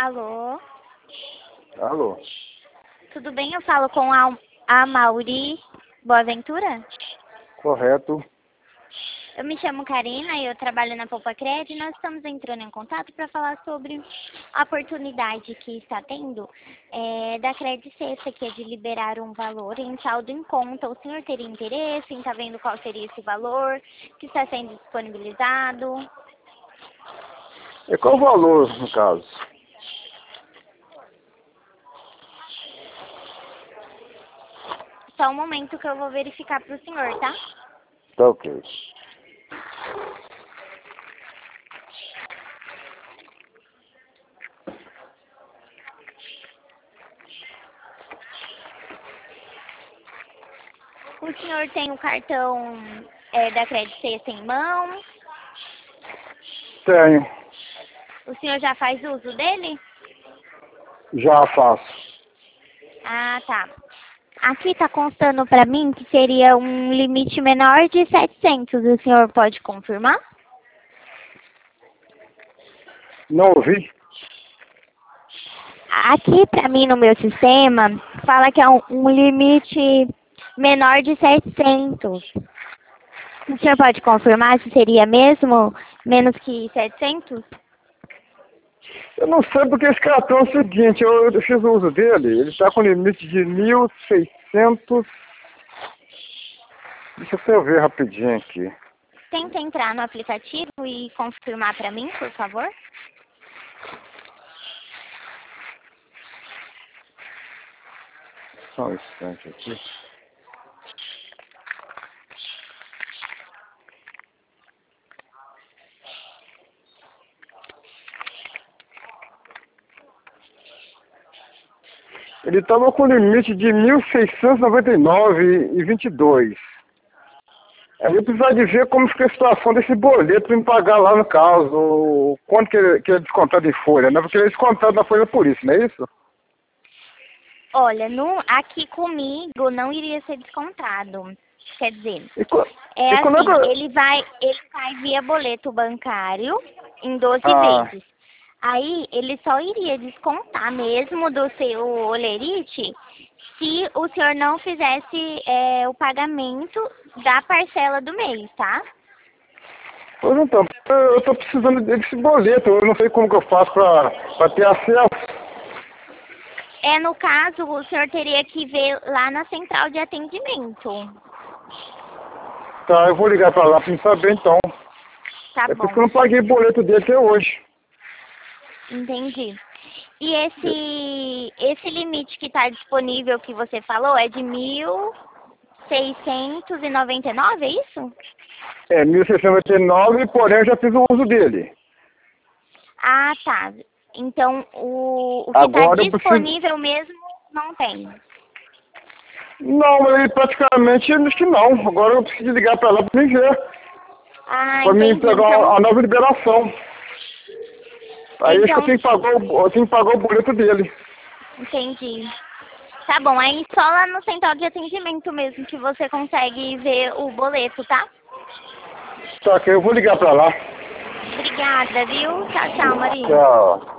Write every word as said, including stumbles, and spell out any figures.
Alô? Alô? Tudo bem? Eu falo com a, a Mauri Boaventura? Correto. Eu me chamo Karina e eu trabalho na Poupa Cred e nós estamos entrando em contato para falar sobre a oportunidade que está tendo é, da Cred Sexta, que é de liberar um valor em saldo em conta. O senhor teria interesse em estar vendo qual seria esse valor que está sendo disponibilizado? E qual o valor, no caso? Só um momento que eu vou verificar para o senhor, tá? Tá ok. O senhor tem o cartão é, da Cred Sexta em mão? Tenho. O senhor já faz uso dele? Já faço. Ah, tá. Aqui está constando para mim que seria um limite menor de setecentos. O senhor pode confirmar? Não ouvi? Aqui para mim no meu sistema fala que é um, um limite menor de setecentos. O senhor pode confirmar se seria mesmo menos que setecentos? Eu não sei porque esse cartão é o seguinte, eu, eu fiz o uso dele, ele está com limite de mil e seiscentos. Deixa eu só ver rapidinho aqui. Tenta entrar no aplicativo e confirmar para mim, por favor. Só um instante aqui. Ele estava com limite de mil seiscentos e noventa e nove reais e vinte e dois centavos. Aí eu precisava de ver como fica a situação desse boleto para me pagar lá no caso, quanto que ele, que ele é descontado em folha, né? Porque ele é descontado na folha por isso, não é isso? Olha, no, aqui comigo não iria ser descontado. Quer dizer, E, co- é e como é que assim, eu... ele vai, ele vai via boleto bancário em doze Ah, vezes. Aí ele só iria descontar mesmo do seu olerite se o senhor não fizesse é, o pagamento da parcela do mês, tá? pois então, eu estou precisando desse boleto, eu não sei como que eu faço para ter acesso. É, no caso, o senhor teria que ver lá na central de atendimento. Tá, eu vou ligar para lá para me saber então. Tá É por isso bom, que eu não paguei o boleto dele até hoje. entendi. E esse, esse limite que está disponível que você falou é de mil seiscentos e noventa e nove, é isso? É mil seiscentos e noventa e nove, porém eu já fiz o uso dele. Ah, tá. Então, o, o que está Agora eu preciso... disponível mesmo não tem. Não, ele praticamente acho que não. Agora eu preciso ligar para lá para me ver. Ah, Para me entendi. entregar Então, a nova liberação. Aí acho que eu então, tenho que pagar o, eu tenho que pagar o boleto dele. entendi. Tá bom, aí só lá no central de atendimento mesmo que você consegue ver o boleto, tá? Só que eu vou ligar para lá. Obrigada, viu? Tchau, tchau, Maria. Tchau.